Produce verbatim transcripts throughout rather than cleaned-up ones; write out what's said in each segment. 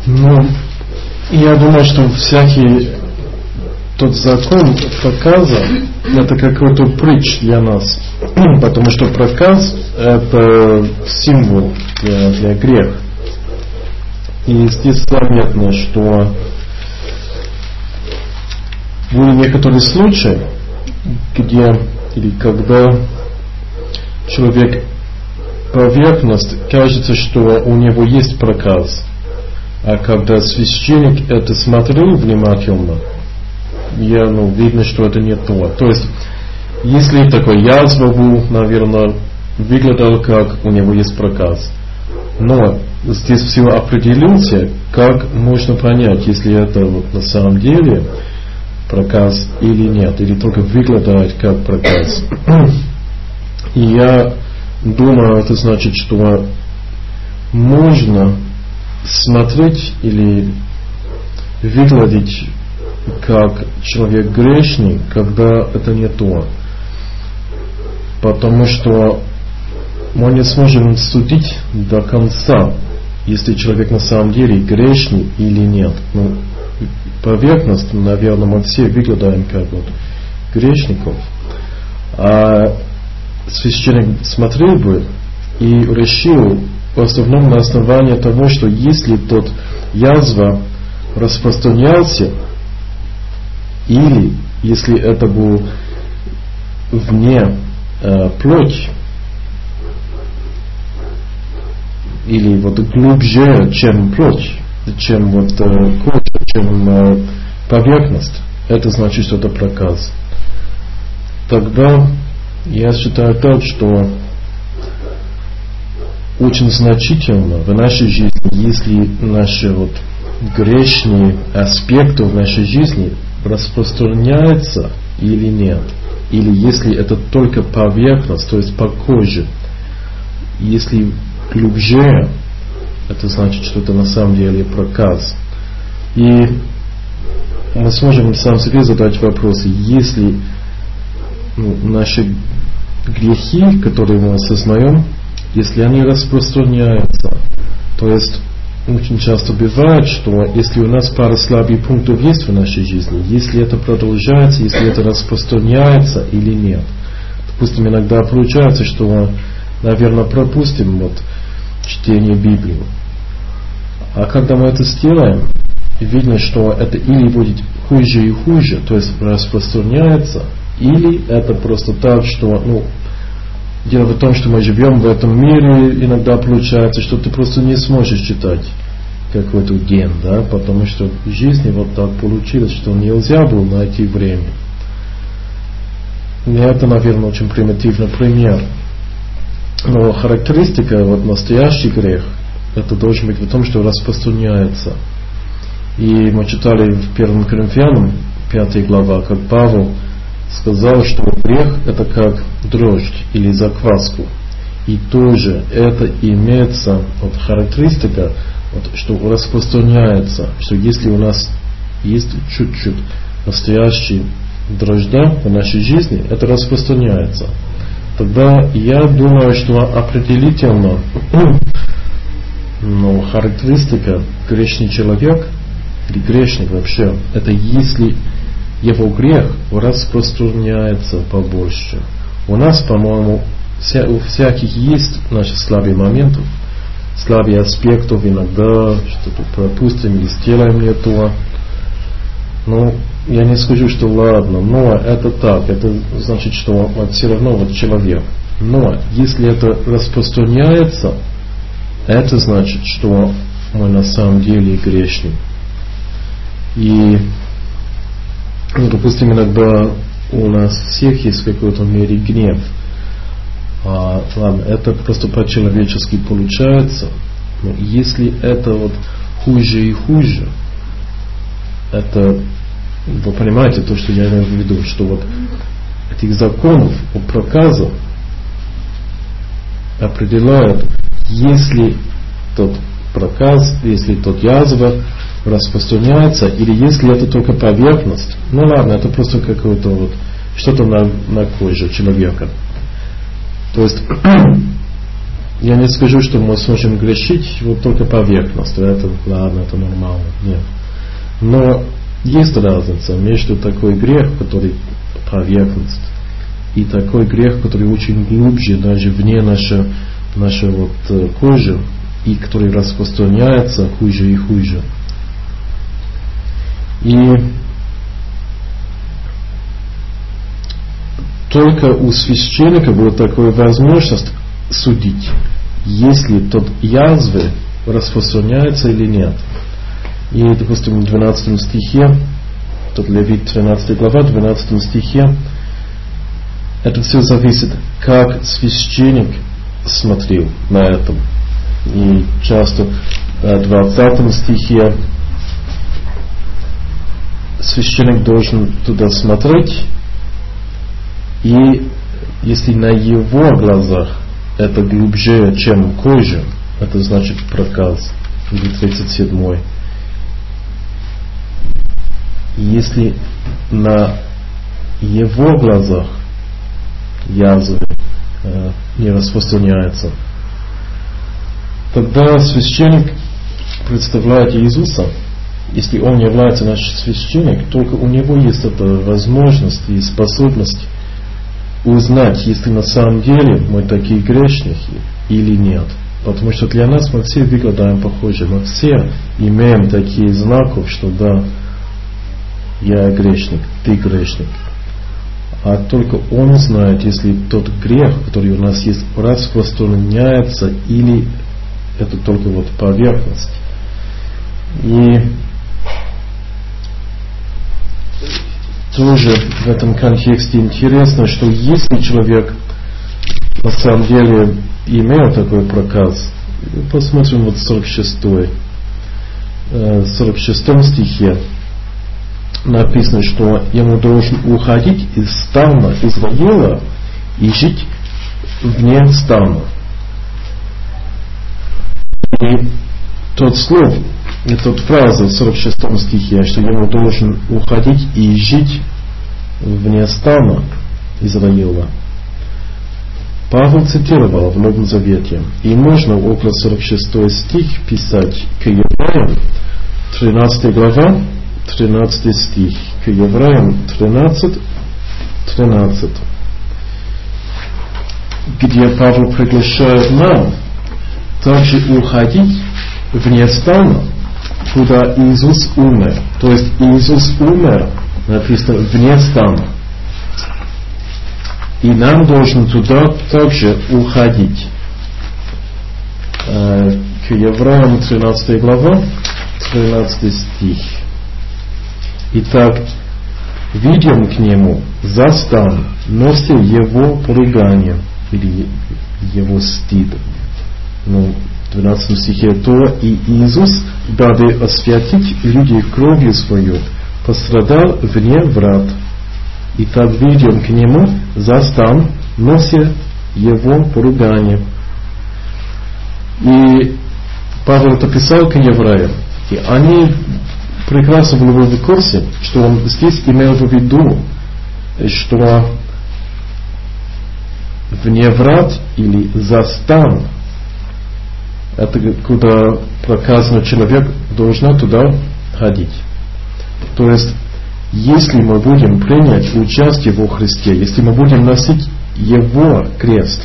Ну, я думаю, что всякий тот закон проказа это какой-то притч для нас, потому что проказ это символ для, для греха. И здесь заметно, что были некоторые случаи, где или когда человек поверхность, кажется, что у него есть проказ, а когда священник это смотрел внимательно, я, ну, видно, что это не то. То есть, если такой язва был, наверное, выглядел как у него есть проказ. Но здесь все определился, как можно понять, если это вот на самом деле проказ или нет, или только выглядит как проказ. И я думаю, это значит, что можно смотреть или выглядеть как человек грешный, когда это не то. Потому что мы не сможем судить до конца, если человек на самом деле грешный или нет. Ну, поверхностно, наверное, мы все выглядаем как вот грешников. А священник смотрел бы и решил в основном на основании того, что если тот язва распространялся, или если это был вне э, плоть, или вот глубже, чем плоть, чем вот э, кожа, чем э, поверхность, это значит, что это проказ. Тогда я считаю так, что очень значительно в нашей жизни, если наши вот грешные аспекты в нашей жизни распространяются или нет, или если это только поверхность, то есть по коже, если глубже, это значит, что это на самом деле проказ. И мы сможем сам себе задать вопросы, если ну, наши грехи, которые мы осознаем, если они распространяются, то есть очень часто бывает, что если у нас пара слабых пунктов есть в нашей жизни, если это продолжается, если это распространяется или нет. Допустим, иногда получается, что, наверное, пропустим вот чтение Библии. А когда мы это сделаем, видно, что это или будет хуже и хуже, то есть распространяется, или это просто так, что, ну, дело в том, что мы живем в этом мире, иногда получается, что ты просто не сможешь читать какой-то день, да, потому что в жизни вот так получилось, что нельзя было найти время. И это, наверное, очень примитивный пример. Но характеристика, вот настоящий грех, это должен быть в том, что распространяется. И мы читали в первом Коринфянам, пятая глава, как Павел сказал, что грех это как дрожжь или закваску. И тоже это имеется вот, характеристика, вот, что распространяется, что если у нас есть чуть-чуть настоящий дрожжа в нашей жизни, это распространяется. Тогда я думаю, что определительно ну, характеристика грешный человек или грешник вообще, это если его грех распространяется побольше. У нас, по-моему, вся, у всяких есть наши слабые моменты, слабые аспекты, иногда что-то пропустим или сделаем не то. Ну, я не скажу, что ладно, но это так, это значит, что он все равно вот человек. Но если это распространяется, это значит, что мы на самом деле грешны. И ну, допустим, иногда у нас всех есть в какой-то мере гнев. А, ладно, это просто по-человечески получается. Но если это вот хуже и хуже, это, вы понимаете, то, что я имею в виду, что вот этих законов о проказе определяют, если тот проказ, если тот язва распространяется, или если это только поверхность, ну ладно, это просто какое-то вот что-то на, на коже человека. То есть я не скажу, что мы сможем грешить вот только поверхностно. Это ладно, это нормально. Нет. Но есть разница между такой грех, который поверхность, и такой грех, который очень глубже, даже вне нашей, нашей вот кожи, и который распространяется хуже и хуже. И только у священника была такая возможность судить, если тот язвы распространяется или нет. И, допустим, в двенадцатом стихе, тут Левит тринадцатая глава, в двенадцатом стихе, это все зависит, как священник смотрел на это. И часто в двадцатом стихе священник должен туда смотреть, и если на его глазах это глубже, чем кожа, это значит проказ. Или тридцать седьмой. Если на его глазах язвы э, не распространяется, тогда священник представляет Иисуса. Если он является наш священник, только у него есть эта возможность и способность узнать, если на самом деле мы такие грешники или нет. Потому что для нас мы все выглядаем похоже, мы все имеем такие знаки, что да, я грешник, ты грешник. А только он знает, если тот грех, который у нас есть, распространяется или это только вот поверхность. И тоже в этом контексте интересно, что если человек на самом деле имел такой проказ, посмотрим вот сорок шестой, сорок шестом стихе написано, что ему должен уходить из стана Израиля и жить вне стана. И тот слов, и тот фраза в сорок шестом стихе, что ему должен уходить и жить вне стана Израиля, Павел цитировал в Новом Завете. И можно около сорок шестой стих писать к Евреям, тринадцатая глава, тринадцатый стих, к Евреям тринадцать, тринадцать, где Павел приглашает нам также уходить вне стана, куда Иисус умер. То есть Иисус умер, написано, вне стана. И нам должен туда также уходить. К Евреям тринадцатая глава, тринадцатый стих. Итак, видим к нему за стан, нося его поругание или его стыд. Ну, в двенадцатом стихе то и Иисус, дабы освятить людей кровью свою, пострадал вне врат. И так видим к нему за стан, нося его поругание. И Павел это писал к евреям, и они прекрасно были в курсе, что он здесь имел в виду, что вне врат или за стан, это куда проказанный человек должен туда ходить. То есть, если мы будем принять участие во Христе, если мы будем носить Его крест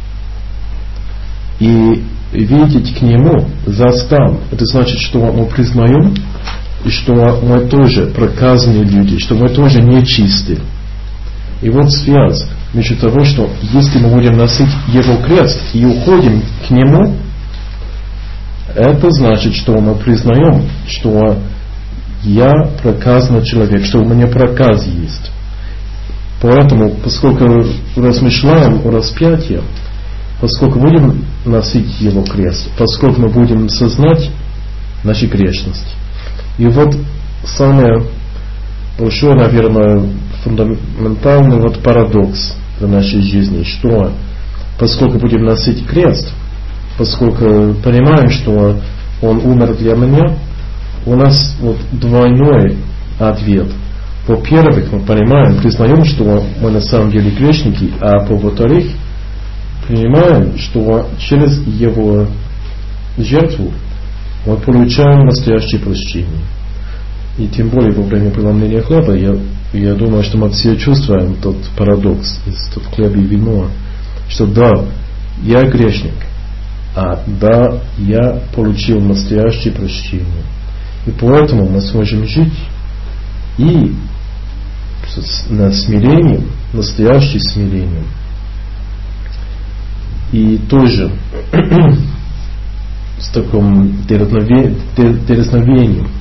и видеть к Нему за стан, это значит, что мы признаем, что мы тоже проказанные люди, что мы тоже нечисты. И вот связь между того, что если мы будем носить Его крест и уходим к Нему, это значит, что мы признаем, что я проказанный человек, что у меня проказ есть. Поэтому, поскольку размышляем о распятии, поскольку будем носить его крест, поскольку мы будем сознать наши грешности. И вот самый большой, наверное, фундаментальный вот парадокс в нашей жизни, что поскольку будем носить крест, поскольку понимаем, что он умер для меня, у нас вот двойной ответ. Во-первых, мы понимаем, признаем, что мы на самом деле грешники, а во-вторых, принимаем, что через Его жертву мы получаем настоящее прощение. И тем более во время преломления хлеба, я, я думаю, что мы все чувствуем тот парадокс из тот хлеба и вино, что да, я грешник, а да, я получил настоящее прощение. И поэтому мы сможем жить и с смирением, настоящим смирением. И тоже с таким дерзновением,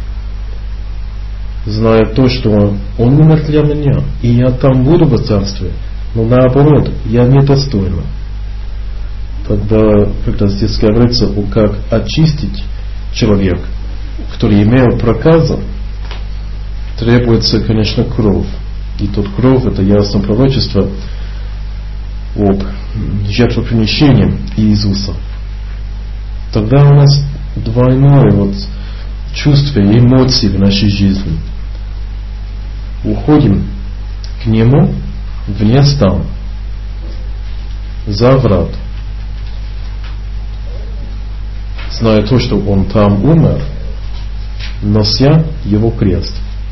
зная то, что Он умер для меня, и я там буду в царстве, но наоборот, я недостойна. Тогда, когда здесь говорится, как очистить человека, который имел проказу, требуется, конечно, кровь. И тот кровь, это ясно пророчество об жертвоприношении Иисуса. Тогда у нас двойное вот чувство и эмоции в нашей жизни. Уходим к Нему вне стан, за врат, зная то, что Он там умер, нося Его крест.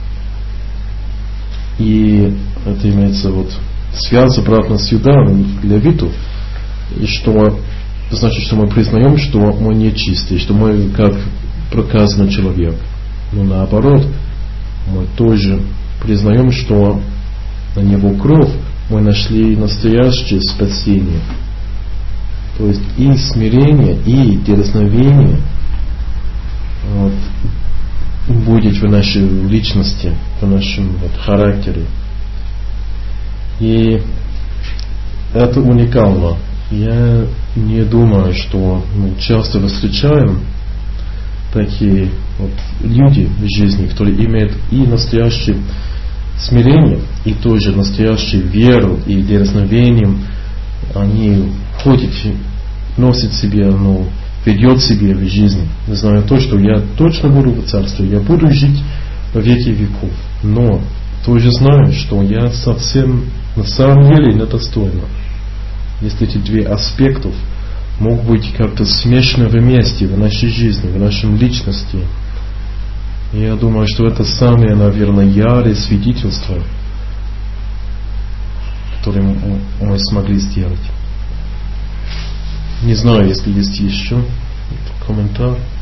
И это имеется вот связь обратно с Юданом к Левиту, и что значит, что мы признаем, что мы нечистые, что мы как проказанный человек. Но наоборот, мы тоже признаем, что на Него кровь мы нашли настоящее спасение. То есть и смирение, и дерзновение вот, будет в нашей личности, в нашем вот, характере. И это уникально. Я не думаю, что мы часто встречаем такие вот люди в жизни, которые имеют и настоящее смирение, и тоже настоящую веру и дерзновением. Они ходят, носят себе, ну, ведет себе в жизни, зная то, что я точно буду в царстве, я буду жить во веки веков. Но тоже знаю, что я совсем на самом деле недостойна. Если эти две аспекта могут быть как-то смешаны вместе в нашей жизни, в нашей личности. Я думаю, что это самое, наверное, ярое свидетельство, которое мы смогли сделать. Не знаю, если есть еще комментарий.